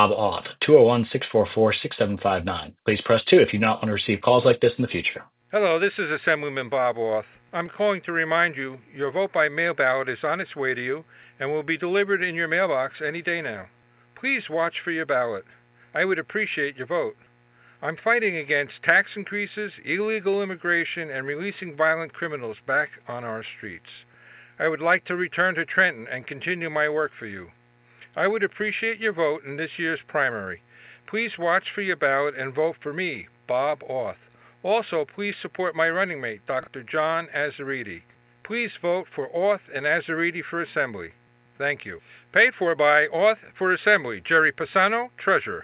Bob Oth, 201-644-6759. Please press 2 if you do not want to receive calls like this in the future. Hello, this is Assemblyman Bob Orth. I'm calling to remind you your vote by mail ballot is on its way to you and will be delivered in your mailbox any day now. Please watch for your ballot. I would appreciate your vote. I'm fighting against tax increases, illegal immigration, and releasing violent criminals back on our streets. I would like to return to Trenton and continue my work for you. I would appreciate your vote in this year's primary. Please watch for your ballot and vote for me, Bob Orth. Also, please support my running mate, Dr. John Azariti. Please vote for Orth and Azariti for Assembly. Thank you. Paid for by Orth for Assembly, Jerry Pisano, Treasurer.